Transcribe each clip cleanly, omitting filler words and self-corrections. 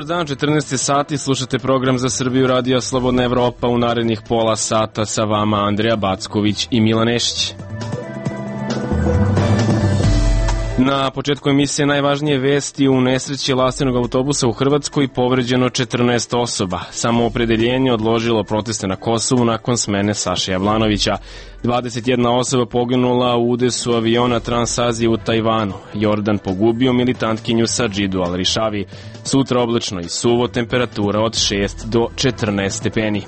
dan, 14 sati, slušate program za Srbiju Radio Slobodna Evropa. U narednih pola sata sa vama Andreja Backović i Milan Nešić. Na početku emisije najvažnije vesti: u nesreći lastinog autobusa u Hrvatskoj povređeno 14 osoba. Samoopredeljenje odložilo proteste na Kosovu nakon smene Saše Jablanovića. 21 osoba poginula u udesu aviona Transazije u Tajvanu. Jordan pogubio militantkinju Sadžidu Al-Rišavi. Sutra oblačno i suvo, temperatura od 6 do 14 stepeni.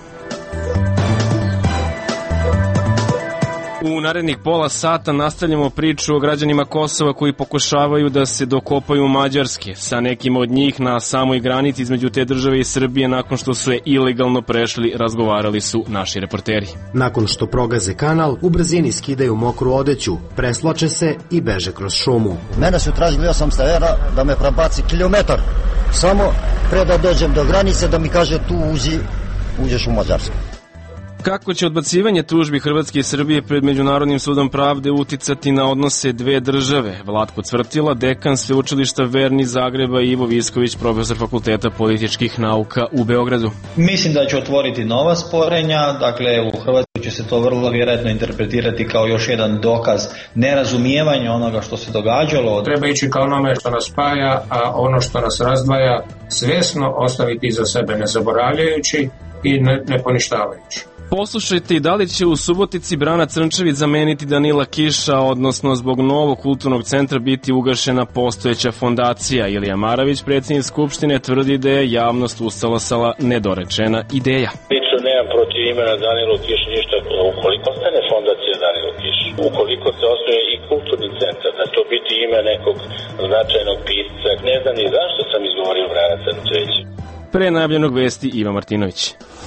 U narednih pola sata nastavljamo priču o građanima Kosova koji pokušavaju da se dokopaju Mađarske. Sa nekim od njih na samoj granici između te države i Srbije, nakon što su je ilegalno prešli, razgovarali su naši reporteri. Nakon što progaze kanal, u brzini skidaju mokru odeću, preslače se i beže kroz šumu. Mene su tražili 800 evra da me prebaci kilometar, samo pre da dođem do granice, da mi kaže tu uđeš u Mađarsku. Kako će odbacivanje tužbi Hrvatske i Srbije pred Međunarodnim sudom pravde uticati na odnose dve države? Vlatko Cvrtila, dekan Sveučilišta Verni Zagreba, i Ivo Visković, profesor Fakulteta političkih nauka u Beogradu. Mislim da će otvoriti nova sporenja, dakle u Hrvatskoj će se to vrlo vjerojatno interpretirati kao još jedan dokaz nerazumijevanja onoga što se događalo. Treba ići ka onome što nas spaja, a ono što nas razdvaja svjesno ostaviti iza sebe, ne zaboravljajući i ne poništavajući. Poslušajte i da li će u Subotici Brana Crnčević zameniti Danila Kiša, odnosno zbog novog kulturnog centra biti ugašena postojeća fondacija. Ilija Maravić, predsjednik Skupštine, tvrdi da je javnost ustalasala nedorečena ideja. Lično nemam protiv imena Danilo Kiš ništa. Ukoliko ostane fondacija Danilo Kiš, ukoliko se osnuje i kulturni centar, da to biti ime nekog značajnog pisca, ne znam ni zašto sam izgovorio Brana Crnčević. Pre najavljenog vesti Iva Martinović.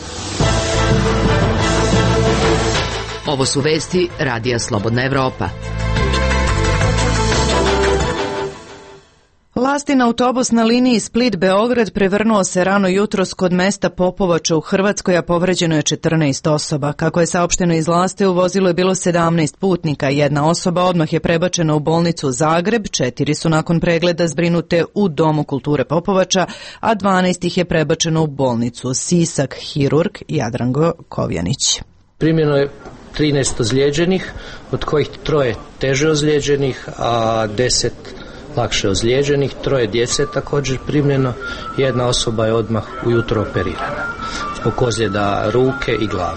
Ovo su vesti Radija Slobodna Evropa. Lastin autobus na liniji Split-Beograd prevrnuo se rano jutros kod mesta Popovača u Hrvatskoj, a povređeno je 14 osoba. Kako je saopšteno iz Laste, u vozilu je bilo 17 putnika. Jedna osoba odmah je prebačena u bolnicu Zagreb, 4 su nakon pregleda zbrinute u Domu kulture Popovača, a 12 ih je prebačeno u bolnicu Sisak, hirurg Jadrango Kovjanić. Primljeno je 13 ozlijeđenih, od kojih 3 teže ozlijeđenih, a 10 lakše ozlijeđenih, 3 djece također primljeno, jedna osoba je odmah ujutro operirana zbog ozljeda ruke i glave.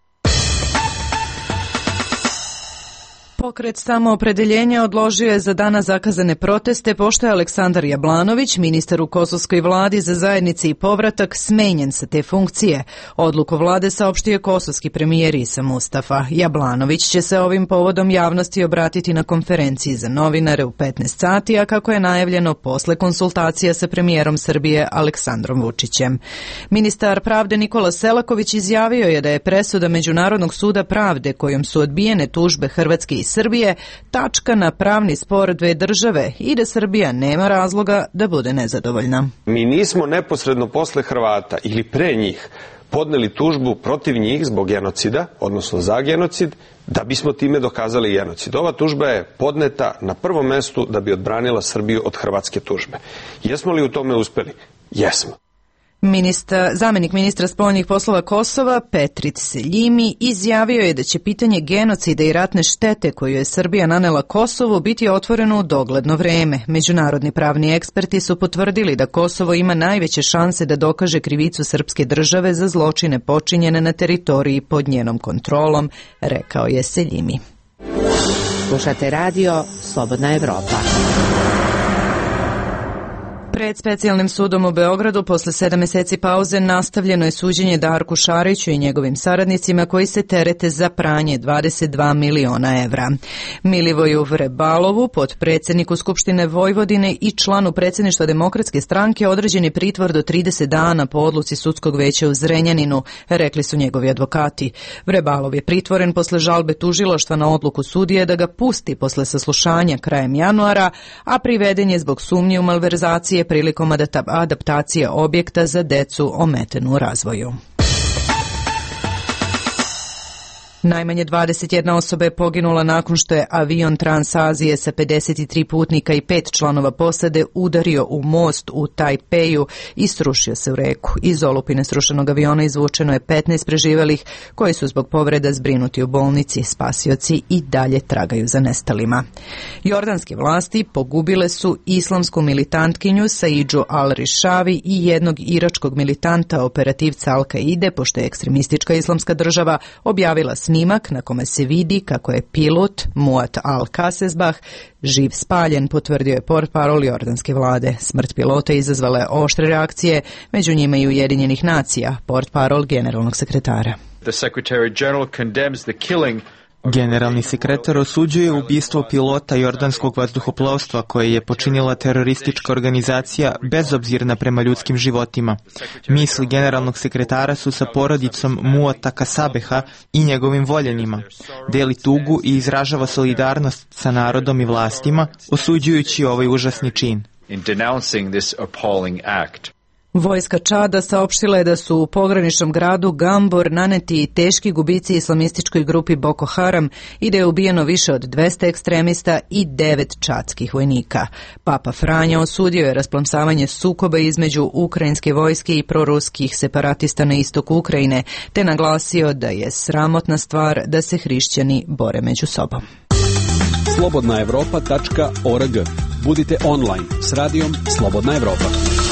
Pokret Samoopredeljenja odložio je za dana zakazane proteste, pošto je Aleksandar Jablanović, ministar u kosovskoj vladi za zajednice i povratak, smenjen sa te funkcije. Odluku vlade saopštio je kosovski premijer Isa Mustafa. Jablanović će se ovim povodom javnosti obratiti na konferenciji za novinare u 15 sati, a kako je najavljeno posle konsultacija sa premijerom Srbije Aleksandrom Vučićem. Ministar pravde Nikola Selaković izjavio je da je presuda Međunarodnog suda pravde kojom su odbijene tužbe Hrvatske i Srbije tačka na pravni spor dve države i da Srbija nema razloga da bude nezadovoljna. Mi nismo neposredno posle Hrvata ili pre njih podneli tužbu protiv njih zbog genocida, odnosno za genocid, da bismo time dokazali genocid. Ova tužba je podneta na prvom mestu da bi odbranila Srbiju od hrvatske tužbe. Jesmo li u tome uspeli? Jesmo. Zamenik ministra spoljnih poslova Kosova Petrit Seljimi izjavio je da će pitanje genocida i ratne štete koju je Srbija nanela Kosovu biti otvoreno u dogledno vreme. Međunarodni pravni eksperti su potvrdili da Kosovo ima najveće šanse da dokaže krivicu srpske države za zločine počinjene na teritoriji pod njenom kontrolom, rekao je Seljimi. Slušate radio Slobodna Evropa. Pred specijalnim sudom u Beogradu posle 7 meseci pauze nastavljeno je suđenje Darku Šariću i njegovim saradnicima koji se terete za pranje 22 miliona evra. Milivoju Vrebalovu, potpredsjedniku Skupštine Vojvodine i članu predsjedništva Demokratske stranke, određen je pritvor do 30 dana po odluci sudskog veća u Zrenjaninu, rekli su njegovi advokati. Vrebalov je pritvoren posle žalbe tužilaštva na odluku sudije da ga pusti posle saslušanja krajem januara, a priveden je zbog sumnje u malverzacije prilikom adaptacije objekta za decu ometenu u razvoju. Najmanje 21 osoba je poginula nakon što je avion Transazije sa 53 putnika i 5 članova posade udario u most u Tajpeju i srušio se u reku. Iz olupine srušenog aviona izvučeno je 15 preživelih koji su zbog povreda zbrinuti u bolnici. Spasioci i dalje tragaju za nestalima. Jordanske vlasti pogubile su islamsku militantkinju Saidžu al-Rišavi i jednog iračkog militanta operativca Al-Kaide, pošto je ekstremistička islamska država objavila snimak na kome se vidi kako je pilot Muat al-Kasesbah živ spaljen, potvrdio je portparol jordanske vlade. Smrt pilota izazvala je oštre reakcije, među njima i Ujedinjenih nacija, portparol generalnog sekretara. The Secretary General condemns the killing. Generalni sekretar osuđuje ubistvo pilota jordanskog vazduhoplovstva koje je počinila teroristička organizacija bezobzirna prema ljudskim životima. Misli generalnog sekretara su sa porodicom Muata Kasabeha i njegovim voljenima. Deli tugu i izražava solidarnost sa narodom i vlastima, osuđujući ovaj užasni čin. In denouncing this appalling act. Vojska Čada saopštila je da su u pograničnom gradu Gambor naneti teški gubici islamističkoj grupi Boko Haram i da je ubijeno više od 200 ekstremista i 9 čadskih vojnika. Papa Franja osudio je rasplamsavanje sukoba između ukrajinske vojske i proruskih separatista na istoku Ukrajine, te naglasio da je sramotna stvar da se hrišćani bore među sobom. slobodnaevropa.org. Budite online s radijom Slobodna Evropa.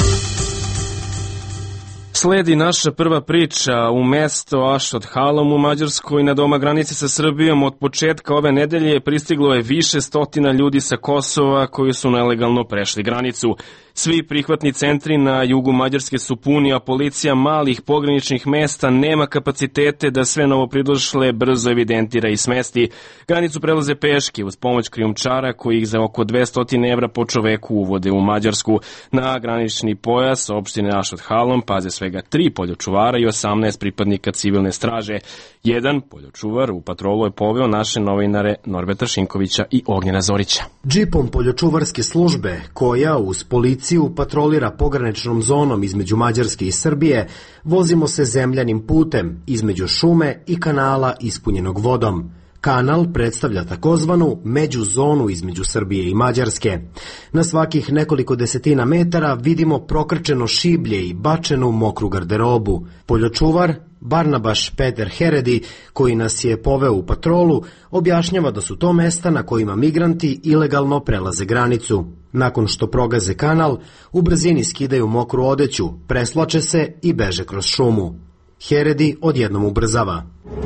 Sledi naša prva priča u mesto Ašot Halom u Mađarskoj na doma granice sa Srbijom. Od početka ove nedelje pristiglo je više stotina ljudi sa Kosova koji su nelegalno prešli granicu. Svi prihvatni centri na jugu Mađarske su puni, a policija malih pograničnih mesta nema kapacitete da sve novopridošle brzo evidentira i smesti. Granicu prelaze peške uz pomoć krijumčara koji ih za oko 200 evra po čoveku uvode u Mađarsku. Na granični pojas opštine Ašot Halom paze svega 3 poljočuvara i 18 pripadnika civilne straže. Jedan poljočuvar u patrolu je poveo naše novinare Norberta Šinkovića i Ognjena Zorića. Džipom poljočuvarske službe, koja uz policiju patrolira pograničnom zonom između Mađarske i Srbije, vozimo se zemljanim putem između šume i kanala ispunjenog vodom. Kanal predstavlja takozvanu međuzonu između Srbije i Mađarske. Na svakih nekoliko desetina metara vidimo prokrčeno šiblje i bačenu mokru garderobu. Poljočuvar Barnabaš Peter Heredi, koji nas je poveo u patrolu, objašnjava da su to mesta na kojima migranti ilegalno prelaze granicu. Nakon što progaze kanal, u brzini skidaju mokru odeću, preslače se i beže kroz šumu. Heredi odjednom ubrzava.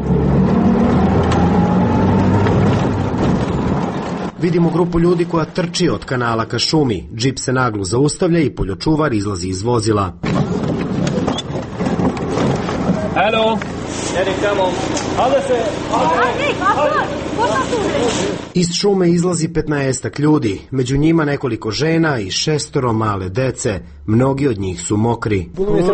Vidimo grupu ljudi koja trči od kanala ka šumi. Džip se naglo zaustavlja i poljočuvar izlazi iz vozila. Hello, iz šume izlazi 15 ljudi, među njima nekoliko žena i 6 male dece. Mnogi od njih su mokri.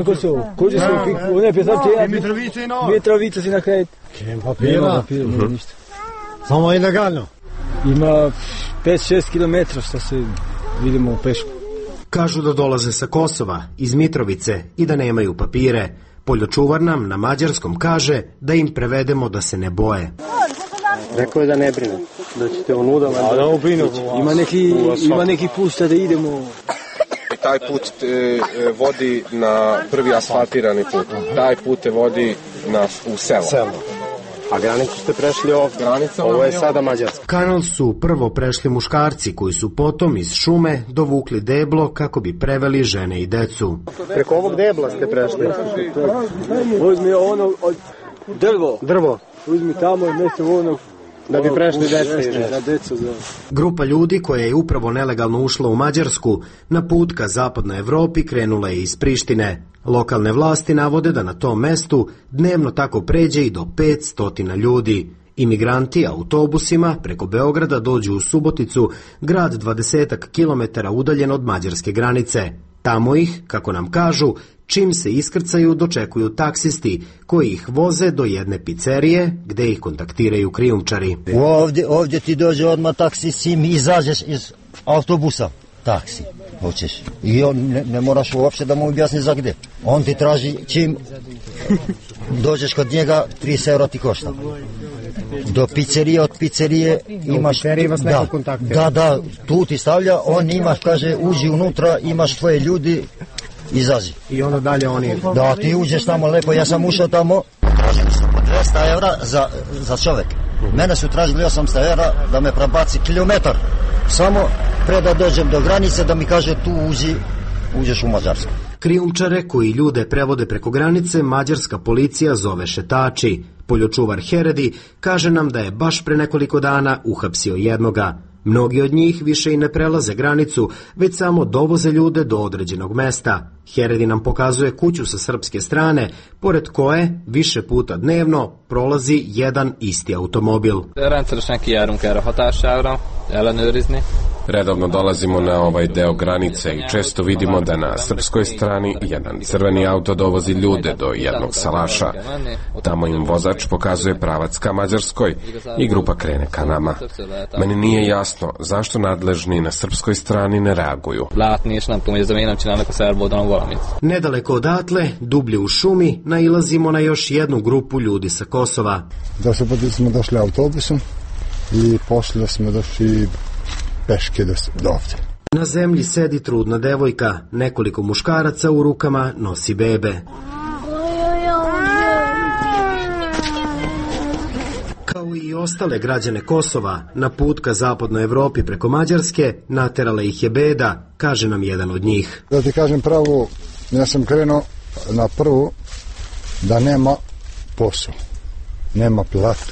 Mitrovica si na kraj. Papira. Samo ilegalno. Ima 5-6 km što se vidimo u pešku. Kažu da dolaze sa Kosova, iz Mitrovice i da nemaju papire. Poljočuvar nam na mađarskom kaže da im prevedemo da se ne boje. Rekao je da ne brine, da ćete onudama... Ima neki put da idemo... Taj put te vodi na prvi asfaltirani put. Taj put te vodi u selo. A granicu ste prešli ovdje. Ovo je sada Mađarska. Kanal su prvo prešli muškarci koji su potom iz šume dovukli deblo kako bi preveli žene i decu. Preko ovog debla ste prešli. Uzmi ono drvo. Uzmi tamo i mjesto onog da bi prešli decu. Grupa ljudi koja je upravo nelegalno ušla u Mađarsku na put ka zapadnoj Evropi krenula je iz Prištine. Lokalne vlasti navode da na tom mestu dnevno tako pređe i do 500 ljudi. Imigranti autobusima preko Beograda dođu u Suboticu, grad 20 kilometara udaljen od mađarske granice. Tamo ih, kako nam kažu, čim se iskrcaju dočekuju taksisti koji ih voze do jedne pizzerije gde ih kontaktiraju krijumčari. Ovdje ti dođe odmah taksi, sim izađeš iz autobusa. Taksi, hoćeš. I on ne moraš uopšte da mu objasni za gde. On ti traži čim dođeš kod njega, 30 € ti košta. do pizzerije, od pizzerije imaš... Vas neko kontaktira. Da, tu ti stavlja, on imaš, kaže, uđi unutra, imaš tvoje ljudi, izazi. I onda dalje oni... Da, ti uđeš tamo lepo, ja sam ušao tamo, tražili su po 200 evra za čovek. Mene su tražili 800 evra da me prebaci kilometar, samo pre da dođem do granice, da mi kaže tu uđeš u Mađarsku. Krijumčare koji ljude prevode preko granice mađarska policija zove šetači. Poljočuvar Heredi kaže nam da je baš pre nekoliko dana uhapsio jednoga. Mnogi od njih više i ne prelaze granicu, već samo dovoze ljude do određenog mesta. Heredi nam pokazuje kuću sa srpske strane, pored koje više puta dnevno prolazi jedan isti automobil. Redovno dolazimo na ovaj deo granice i često vidimo da na srpskoj strani jedan crveni auto dovozi ljude do jednog salaša. Tamo im vozač pokazuje pravac ka Mađarskoj i grupa krene ka nama. Meni nije jasno zašto nadležni na srpskoj strani ne reaguju. Nedaleko odatle, dublje u šumi, nailazimo na još jednu grupu ljudi sa Kosova. Smo došli autobusom i poslije smo došli peške do ovdje. Na zemlji sedi trudna devojka, nekoliko muškaraca u rukama nosi bebe. Kao i ostale građane Kosova, na put ka zapadnoj Evropi preko Mađarske, naterala ih je beda, kaže nam jedan od njih. Da ti kažem pravo, ja sam krenuo na prvu da nema posao, nema platu.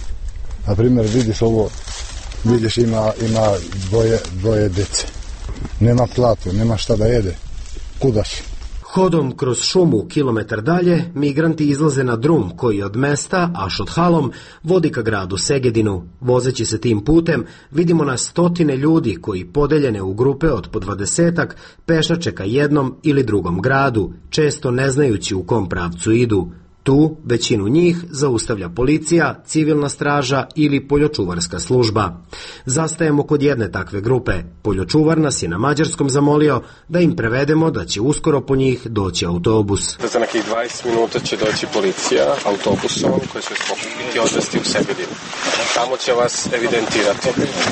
Na primjer, vidiš ovo, vidiš ima dvoje dece. Nema platu, nema šta da jede. Kuda si? Hodom kroz šumu kilometar dalje, migranti izlaze na drum koji od mesta Ašot Halom vodi ka gradu Segedinu. Vozeći se tim putem, vidimo na stotine ljudi koji podeljene u grupe od po 20-ak pešače ka jednom ili drugom gradu, često ne znajući u kom pravcu idu. Tu većinu njih zaustavlja policija, civilna straža ili poljočuvarska služba. Zastajemo kod jedne takve grupe. Poljočuvar nas je na mađarskom zamolio da im prevedemo da će uskoro po njih doći autobus. Za nekih 20 minuta će doći policija autobusom koji će vas pokupiti i odvesti u Segedin. Tamo će vas evidentirati.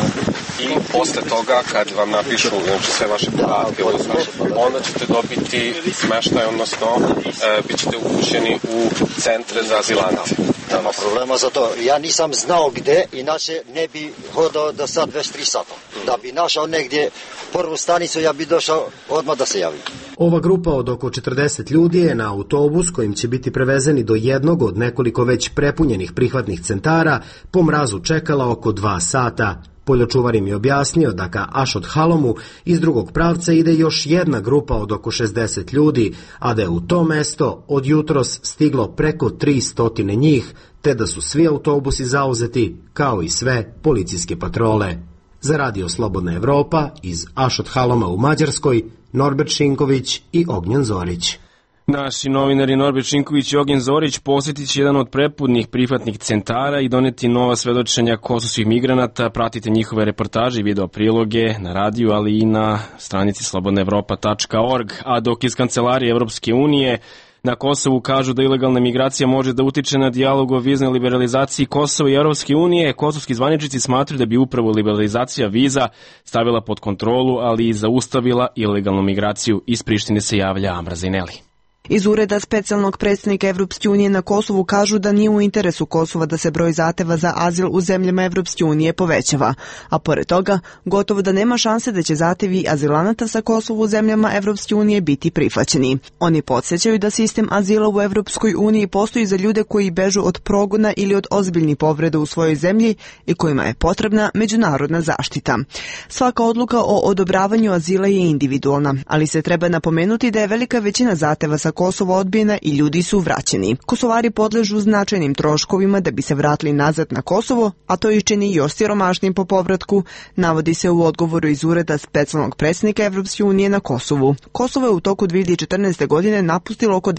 I posle toga, kad vam napišu sve vaše podatke, onda ćete dobiti smeštaj, odnosno bit ćete upućeni u centre za azilante. Nema problema za to. Ja nisam znao gde, inače ne bi hodao do sad već 3 sata. Da bi našao negdje prvu stanicu, ja bi došao odmah da se javim. Ova grupa od oko 40 ljudi je na autobus kojim će biti prevezeni do jednog od nekoliko već prepunjenih prihvatnih centara po mrazu čekala oko 2 sata. Poljočuvar im je objasnio da ka Ašot Halomu iz drugog pravca ide još jedna grupa od oko 60 ljudi, a da je u to mesto od jutros stiglo preko 300 njih, te da su svi autobusi zauzeti, kao i sve policijske patrole. Za Radio Slobodna Evropa iz Ašot Haloma u Mađarskoj, Norbert Šinković i Ognjen Zorić. Naši novinari Norbert Šinković i Ognjen Zorić posjetit će jedan od prepudnih prihvatnih centara i doneti nova svedočenja kosovskih migranata. Pratite njihove reportaže i video priloge na radiju, ali i na stranici slobodnaevropa.org. A dok iz Kancelarije Evropske unije na Kosovu kažu da ilegalna migracija može da utiče na dijalog o viznoj liberalizaciji Kosova i Evropske unije, kosovski zvaničnici smatraju da bi upravo liberalizacija viza stavila pod kontrolu, ali i zaustavila ilegalnu migraciju. Iz Prištine se javlja Amra Zineli. Iz ureda specijalnog predstavnika Evropske unije na Kosovu kažu da nije u interesu Kosova da se broj zahteva za azil u zemljama Evropske unije povećava, a pored toga gotovo da nema šanse da će zahtevi azilanata sa Kosovu u zemljama Evropske unije biti prihvaćeni. Oni podsjećaju da sistem azila u Evropskoj uniji postoji za ljude koji bežu od progona ili od ozbiljnih povreda u svojoj zemlji i kojima je potrebna međunarodna zaštita. Svaka odluka o odobravanju azila je individualna, ali se treba napomenuti da je velika većina zahteva sa Kosova odbijena i ljudi su vraćeni. Kosovari podležu značajnim troškovima da bi se vratili nazad na Kosovo, a to ih čini još siromašnijim po povratku, navodi se u odgovoru iz ureda specijalnog predstavnika Evropske unije na Kosovu. Kosovo je u toku 2014. godine napustilo oko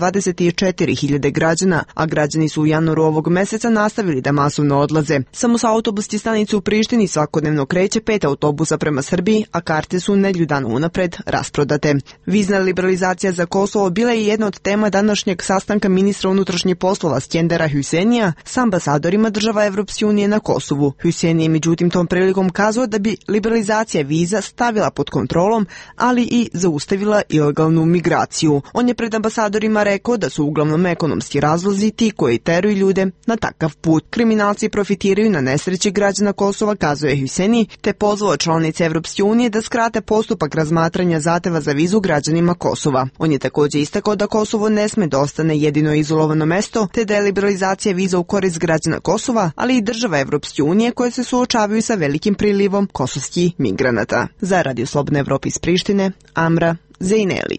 24.000 građana, a građani su u januaru ovog meseca nastavili da masovno odlaze. Samo sa autobuske stanice u Prištini svakodnevno kreće 5 autobusa prema Srbiji, a karte su nedelju dana unapred rasprodate. Vizna liberalizacija za Kosovo bila je jedna jedna od tema današnjeg sastanka ministra unutrašnjih poslova Skendera Hüsenija s ambasadorima država Evropske unije na Kosovu. Hüseni je međutim tom prilikom kazao da bi liberalizacija viza stavila pod kontrolom, ali i zaustavila ilegalnu migraciju. On je pred ambasadorima rekao da su uglavnom ekonomski razlozi ti koji teruju ljude na takav put. Kriminalci profitiraju na nesreći građana Kosova, kazuje Hüseni, te pozvao članice Evropske unije da skrate postupak razmatranja zahteva za vizu građanima Kosova. On je također istakao da Kosovo ne sme da ostane jedino izolovano mesto, te da je liberalizacija viza u korist građana Kosova, ali i država Evropske unije koje se suočavaju sa velikim prilivom kosovskih migranata. Za Radio Slobodna Evropa iz Prištine, Amra Zejneli.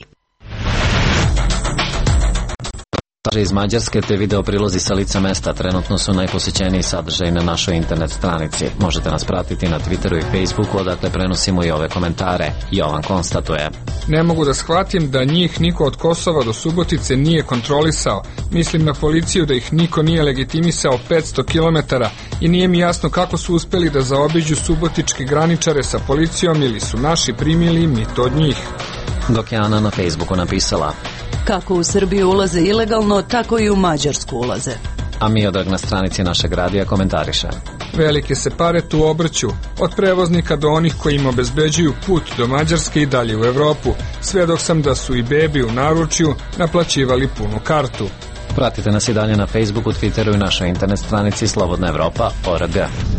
Iz Mađarske te video prilozi sa lica mesta trenutno su najposećeniji sadržaj na našoj internet stranici. Možete nas pratiti na Twitteru i Facebooku, odakle prenosimo i ove komentare. Jovan konstatuje: Ne mogu da shvatim da njih niko od Kosova do Subotice nije kontrolisao. Mislim na policiju da ih niko nije legitimisao 500 km i nije mi jasno kako su uspeli da zaobiđu subotičke graničare sa policijom ili su naši primili mito od njih. Dok je Ana na Facebooku napisala: Kako u Srbiju ulaze ilegalno, tako i u Mađarsku ulaze. A Miodrag na stranici našeg radija komentariše: Velike se pare tu obrću, od prevoznika do onih koji im obezbeđuju put do Mađarske i dalje u Evropu. Svedok sam da su i bebi u naručju naplaćivali punu kartu. Pratite nas i dalje na Facebooku, Twitteru i našoj internet stranici slobodnaevropa.org.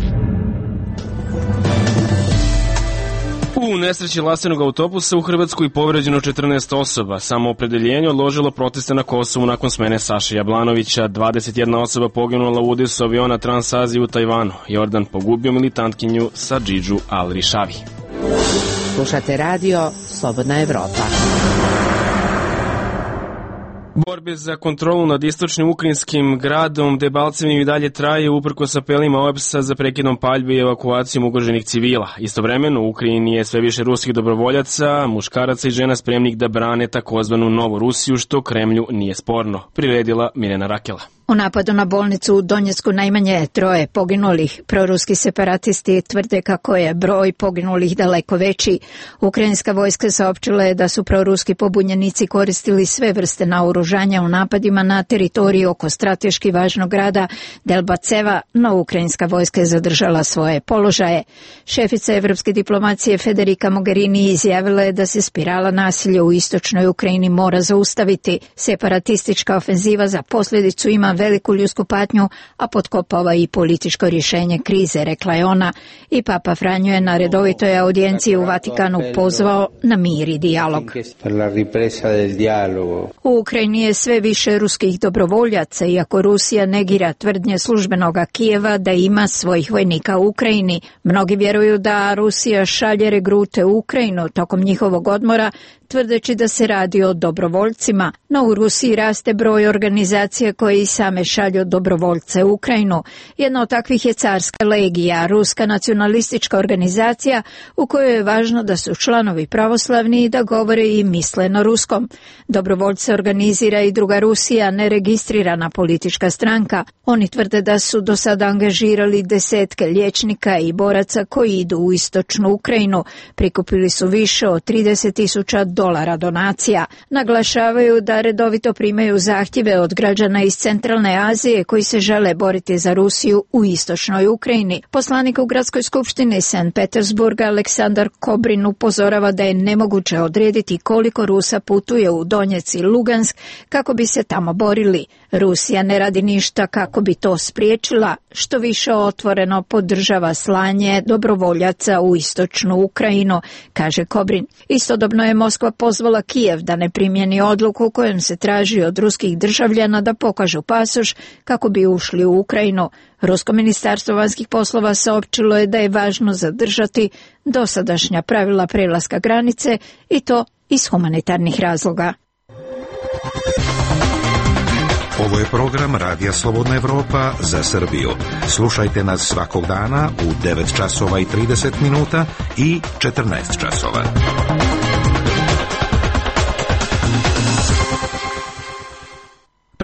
U nesreći lastenog autobusa u Hrvatskoj povređeno 14 osoba. Samoopredeljenje odložilo proteste na Kosovu nakon smene Saše Jablanovića. 21 osoba poginula u udesu aviona Transazije u Tajvanu. Jordan pogubio militantkinju Sadžidžu Al-Rišavi. Slušate radio Slobodna Evropa. Borbe za kontrolu nad istočnim ukrajinskim gradom Debalcevim i dalje traje uprkos apelima OEBS-a za prekidom paljbe i evakuacijom ugroženih civila. Istovremeno u Ukrajini je sve više ruskih dobrovoljaca, muškaraca i žena spremnih da brane takozvanu Novu Rusiju, što Kremlju nije sporno. Priredila Mirjana Rakela. U napadu na bolnicu u Donjecku najmanje je 3 poginulih. Proruski separatisti tvrde kako je broj poginulih daleko veći. Ukrajinska vojska saopćila je da su proruski pobunjenici koristili sve vrste naoružanja u napadima na teritoriji oko strateški važnog grada Delbaceva, no ukrajinska vojska je zadržala svoje položaje. Šefica evropske diplomacije Federica Mogherini izjavila je da se spirala nasilja u istočnoj Ukrajini mora zaustaviti. Separatistička ofenziva za posljedicu ima veliku ljudsku patnju, a potkopava i političko rješenje krize, rekla je ona. I Papa Franjo je na redovitoj audijenciji u Vatikanu pozvao na mir i dijalog. U Ukrajini je sve više ruskih dobrovoljaca, iako Rusija negira tvrdnje službenog Kijeva da ima svojih vojnika u Ukrajini. Mnogi vjeruju da Rusija šalje regrute u Ukrajinu tokom njihovog odmora, tvrdeći da se radi o dobrovoljcima, no u Rusiji raste broj organizacija koje i same šalju dobrovoljce u Ukrajinu. Jedna od takvih je Carska legija, ruska nacionalistička organizacija u kojoj je važno da su članovi pravoslavni i da govore i misle na ruskom. Dobrovoljce organizira i Druga Rusija, neregistrirana politička stranka. Oni tvrde da su do sada angažirali desetke liječnika i boraca koji idu u istočnu Ukrajinu. Prikupili su više od $30,000 donacija. Naglašavaju da redovito primaju zahtjeve od građana iz Centralne Azije koji se žele boriti za Rusiju u istočnoj Ukrajini. Poslanik u gradskoj skupštini St. Petersburga Aleksandar Kobrin upozorava da je nemoguće odrediti koliko Rusa putuje u Donjec i Lugansk kako bi se tamo borili. Rusija ne radi ništa kako bi to spriječila, što više otvoreno podržava slanje dobrovoljaca u istočnu Ukrajinu, kaže Kobrin. Istodobno je Moskva pozvala Kijev da ne primjeni odluku kojom se traži od ruskih državljana da pokažu pasoš kako bi ušli u Ukrajinu. Rusko ministarstvo vanjskih poslova saopćilo je da je važno zadržati dosadašnja pravila prelaska granice i to iz humanitarnih razloga. Ovo je program Radija Slobodna Evropa za Srbiju. Slušajte nas svakog dana u 9 časova i 30 minuta i 14 časova.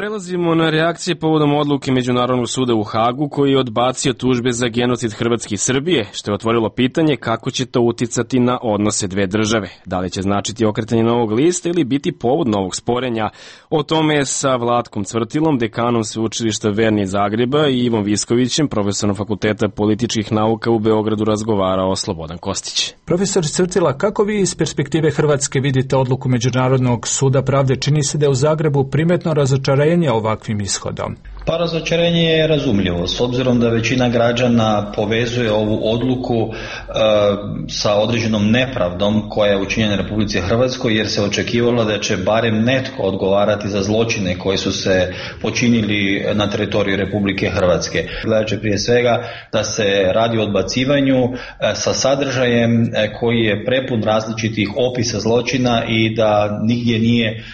Prelazimo na reakcije povodom odluke Međunarodnog suda u Hagu koji je odbacio tužbe za genocid Hrvatske i Srbije, što je otvorilo pitanje kako će to uticati na odnose dve države. Da li će značiti okretanje novog lista ili biti povod novog sporenja? O tome je sa Vlatkom Cvrtilom, dekanom sveučilišta Verni iz Zagreba, i Ivom Viskovićem, profesorom Fakulteta političkih nauka u Beogradu, razgovarao Slobodan Kostić. Profesor Cvrtila, kako vi iz perspektive Hrvatske vidite odluku Međunarodnog suda pravde? Čini se da je u Zagrebu primetno razočarenje ovakvim ishodom. Pa razočarenje je razumljivo, s obzirom da većina građana povezuje ovu odluku sa određenom nepravdom koja je učinjena Republici Hrvatskoj, jer se očekivalo da će barem netko odgovarati za zločine koji su se počinili na teritoriju Republike Hrvatske. Gledajući prije svega da se radi o odbacivanju sa sadržajem koji je prepun različitih opisa zločina i da nigdje nije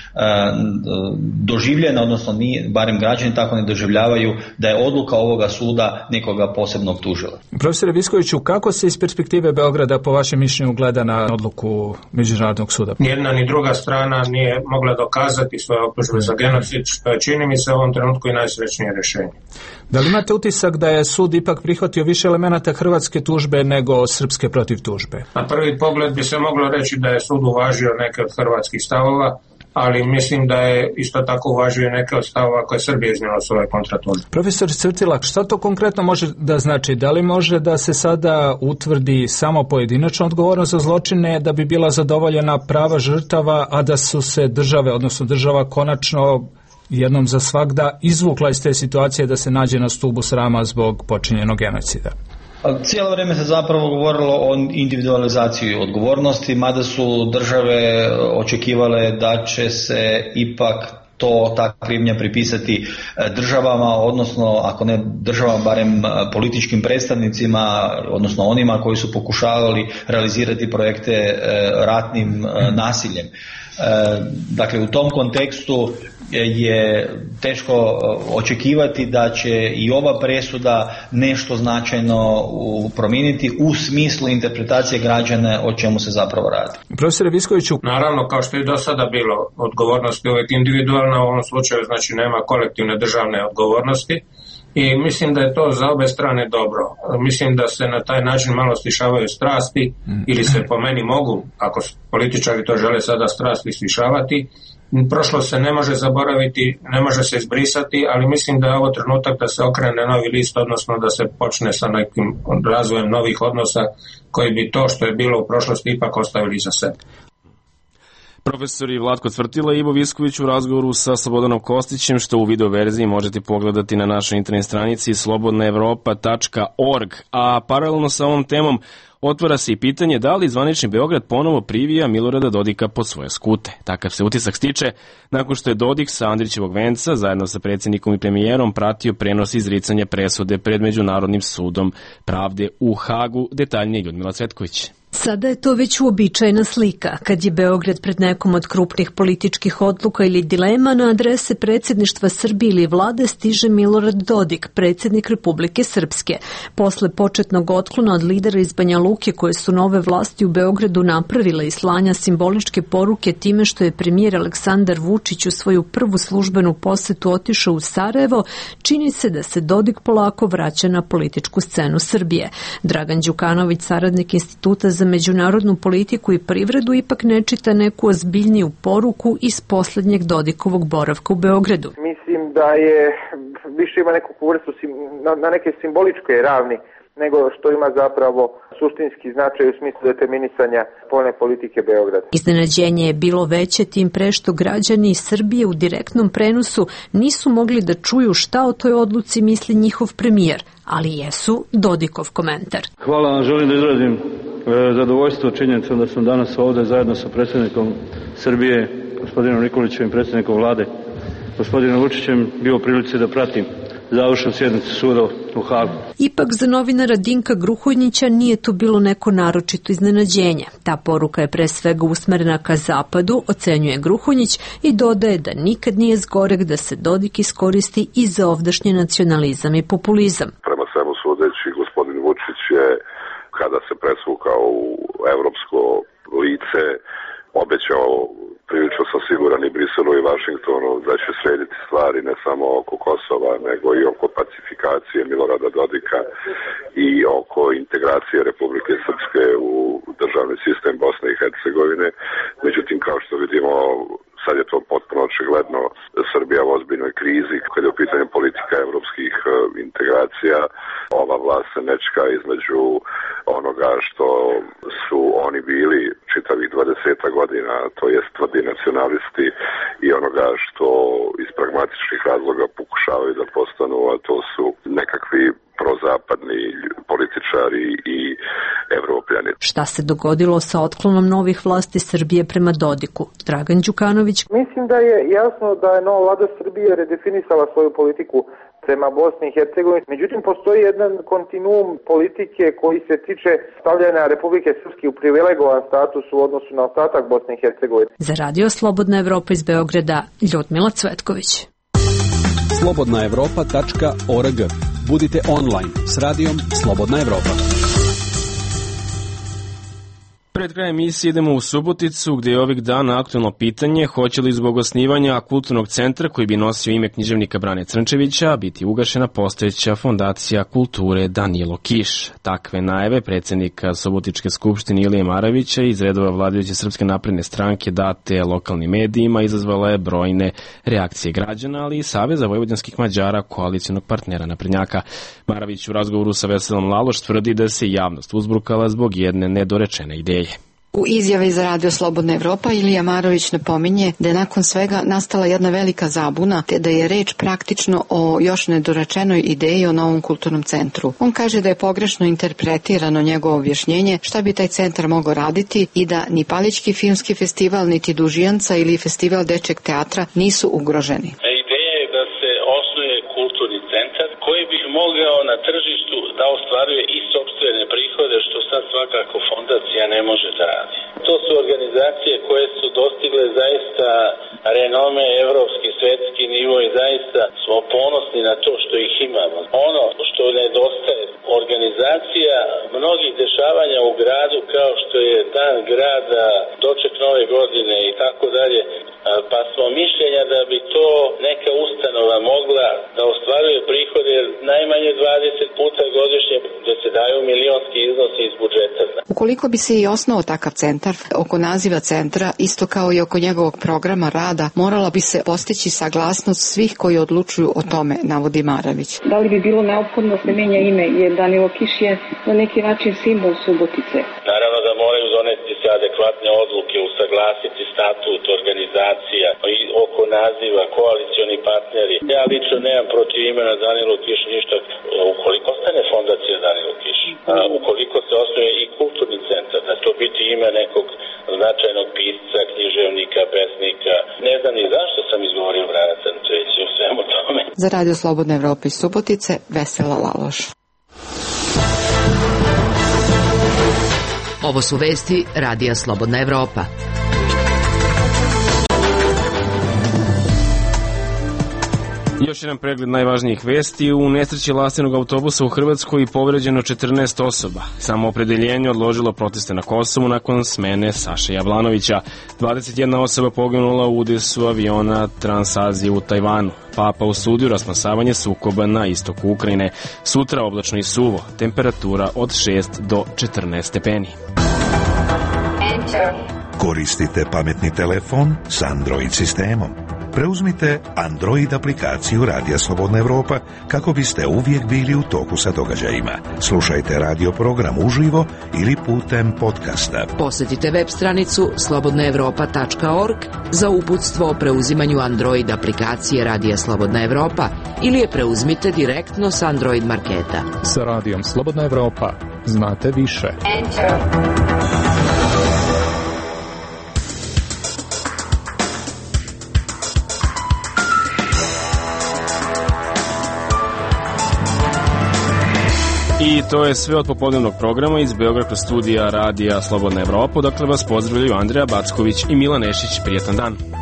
doživljena, odnosno barem građani tako ne doživljavaju da je odluka ovoga suda nekoga posebno optužila. Profesore Viskoviću, kako se iz perspektive Beograda po vašem mišljenju gleda na odluku Međunarodnog suda? Nijedna ni druga strana nije mogla dokazati svoje optužbe za genocid, što je, čini mi se, u ovom trenutku i najsrećnije rješenje. Da li imate utisak da je sud ipak prihvatio više elemenata hrvatske tužbe nego srpske protiv tužbe? Na prvi pogled bi se moglo reći da je sud uvažio neke od hrvatskih stavova, ali mislim da je isto tako uvažio neke od stavova koje Srbija iznijela u svojoj kontratužbi. Profesor Cvrtila, šta to konkretno može da znači? Da li može da se sada utvrdi samo pojedinačna odgovornost za zločine da bi bila zadovoljena prava žrtava, a da su se države, odnosno država, konačno jednom za svagda izvukla iz te situacije da se nađe na stubu srama zbog počinjenog genocida? Cijelo vrijeme se zapravo govorilo o individualizaciji odgovornosti, mada su države očekivale da će se ipak ta krivnja pripisati državama, odnosno ako ne državama, barem političkim predstavnicima, odnosno onima koji su pokušavali realizirati projekte ratnim nasiljem. Dakle, u tom kontekstu je teško očekivati da će i ova presuda nešto značajno promijeniti u smislu interpretacije građana o čemu se zapravo radi. Profesore Viskoviću, naravno, kao što je do sada bilo, odgovornost je uvijek individualna, u ovom slučaju znači nema kolektivne državne odgovornosti. I mislim da je to za obe strane dobro. Mislim da se na taj način malo stišavaju strasti, ili se po meni mogu, ako političari to žele sada strasti stišavati. Prošlo se ne može zaboraviti, ne može se izbrisati, ali mislim da je ovo trenutak da se okrene novi list, odnosno da se počne sa nekim razvojem novih odnosa koji bi to što je bilo u prošlosti ipak ostavili za sebe. Profesori Vlatko Cvrtila i Ivo Visković u razgovoru sa Slobodanom Kostićem, što u video verziji možete pogledati na našoj internet stranici slobodnaevropa.org. A paralelno sa ovom temom otvara se i pitanje da li zvanični Beograd ponovo privija Milorada Dodika pod svoje skute. Takav se utisak stiče nakon što je Dodik sa Andrićevog venca zajedno sa predsjednikom i premijerom pratio prenos izricanja presude pred Međunarodnim sudom pravde u Hagu. Detaljnije Ljudmila Cvetković. Sada je to već uobičajena slika, kad je Beograd pred nekom od krupnih političkih odluka ili dilema, na adrese predsjedništva Srbije ili vlade stiže Milorad Dodik, predsjednik Republike Srpske. Posle početnog otklona od lidera iz Banja Luke koje su nove vlasti u Beogradu napravile i slanja simboličke poruke time što je premijer Aleksandar Vučić u svoju prvu službenu posetu otišao u Sarajevo, čini se da se Dodik polako vraća na političku scenu Srbije. Dragan Đukanović, saradnik Instituta za međunarodnu politiku i privredu, ipak ne čita neku ozbiljniju poruku iz posljednjeg Dodikovog boravka u Beogradu. Mislim da je više ima neku vrstu na neke simboličke ravni nego što ima zapravo suštinski značaj u smislu determinisanja spoljne politike Beograda. Iznenađenje je bilo veće tim pre što građani Srbije u direktnom prenosu nisu mogli da čuju šta o toj odluci misli njihov premijer, ali jesu Dodikov komentar. Hvala vam, želim da izrazim zadovoljstvo činjenicom da sam danas ovdje zajedno sa predsjednikom Srbije, gospodinom Nikolićem i predsjednikom vlade, gospodinom Vučićem, bio u prilici da pratim završnu sjednicu suda u Hagu. Ipak za novinara Dinka Gruhonjića nije to bilo neko naročito iznenađenje. Ta poruka je pre svega usmerena ka zapadu, ocenjuje Gruhonjić i dodaje da nikad nije zgoreg da se Dodik iskoristi i za ovdašnji nacionalizam i populizam. Prema svemu sudeći, gospodin Vučić je, kada se presvukao u evropsko lice, obećao prilično sam siguran i Briselu i Vašingtonu da će srediti stvari ne samo oko Kosova, nego i oko pacifikacije Milorada Dodika i oko integracije Republike Srpske u državni sistem Bosne i Hercegovine. Međutim, kao što vidimo, sad je to potpuno očigledno, Srbija u ozbiljnoj krizi. Kad je u pitanju politika evropskih integracija, ova vlast se nečka između onoga što su oni bili čitavih 20 godina, to jest tvrdi nacionalisti, i onoga što iz pragmatičnih razloga pokušavaju da postanu, a to su nekakvi prozapadni političari i evropljani. Šta se dogodilo sa otklonom novih vlasti Srbije prema Dodiku? Dragan Đukanović. Mislim da je jasno da je nova vlada Srbije redefinisala svoju politiku prema Bosni i Hercegovini. Međutim, postoji jedan kontinuum politike koji se tiče stavljanja Republike Srpske u privilegovan status u odnosu na ostatak Bosne i Hercegovine. Za Radio Slobodna Evropa iz Beograda, Ljudmila Cvetković. slobodnaevropa.org. Budite online s radijom Slobodna Evropa. Pred krajem emisije idemo u Suboticu, gdje je ovih dana aktuelno pitanje hoće li zbog osnivanja kulturnog centra koji bi nosio ime književnika Brane Crnčevića biti ugašena postojeća fondacija kulture Danilo Kiš. Takve najave predsjednika Subotičke skupštine Ilije Maravića iz redova vladajuće Srpske napredne stranke date lokalnim medijima izazvala je brojne reakcije građana, ali i Saveza vojvođanskih Mađara, koalicionog partnera naprednjaka. Maravić u razgovoru sa Veselom Laloš tvrdi da se javnost uzburkala zbog jedne nedorečene ideje. U izjavi za Radio Slobodna Evropa Ilija Marović napominje da je nakon svega nastala jedna velika zabuna, te da je reč praktično o još nedorečenoj ideji o novom kulturnom centru. On kaže da je pogrešno interpretirano njegovo objašnjenje šta bi taj centar mogao raditi i da ni Palićki filmski festival, niti Dužijanca ili festival dečjeg teatra nisu ugroženi. Ideja je da se osnuje kulturni centar koji bi mogao na tržištu da ostvaruje i sopstvene prihode, što sad svakako fondacija ne može da radi. To su organizacije koje su dostigle zaista renome, evropski, svetski nivo i zaista smo ponosni na to što ih imamo. Ono što nedostaje, organizacija mnogih dešavanja u gradu kao što je Dan grada, doček nove godine i tako dalje, pa smo mišljenja da bi to neka ustanova mogla da ostvaruje prihode najmanje 20 puta godišnje, da se daju milionski iznosi iz budžeta. Ukoliko bi se i osnovao takav centar, oko naziva centra, isto kao i oko njegovog programa rada, morala bi se postići saglasnost svih koji odlučuju o tome, navodi Maravić. Da li bi bilo neophodno da se menja ime, jer Danilo Kiš je na neki način simbol Subotice? Naravno da moraju doneti se adekvatne odluke, usaglasiti statut, organizacija i oko naziva, koalicioni partneri. Ja lično nemam protiv imena Danilo Kiš ništa, ukoliko ostane fondacija Danilo Kiš, ukoliko se osnuje i kulturni centar, da to biti ime nekog značajnog pisca, književnika, pesnika. Ne znam ni zašto sam izgovorio Brana Crnčevića u svemu tome. Za Radio Slobodna Evropa iz Subotice, Vesela Laloš. Ovo su vesti Radija Slobodna Evropa. Još jedan pregled najvažnijih vesti. U nesreći lastinog autobusa u Hrvatskoj povređeno 14 osoba. Samoopredeljenje odložilo proteste na Kosovu nakon smene Saše Jablanovića. 21 osoba poginula u udesu aviona Transazije u Tajvanu. Papa osudio rasplamsavanje sukoba na istoku Ukrajine. Sutra oblačno i suvo. Temperatura od 6 do 14 stepeni. Koristite pametni telefon s Android sistemom. Preuzmite Android aplikaciju Radija Slobodna Evropa kako biste uvijek bili u toku sa događajima. Slušajte radio program uživo ili putem podcasta. Posjetite web stranicu slobodnaevropa.org za uputstvo o preuzimanju Android aplikacije Radija Slobodna Evropa ili je preuzmite direktno s Android marketa. Sa Radijom Slobodna Evropa znate više. I to je sve od popodnevnog programa iz Beogradskog studija Radija Slobodna Evropa. Dakle vas pozdravljaju Andreja Backović i Milan Nešić. Prijetan dan.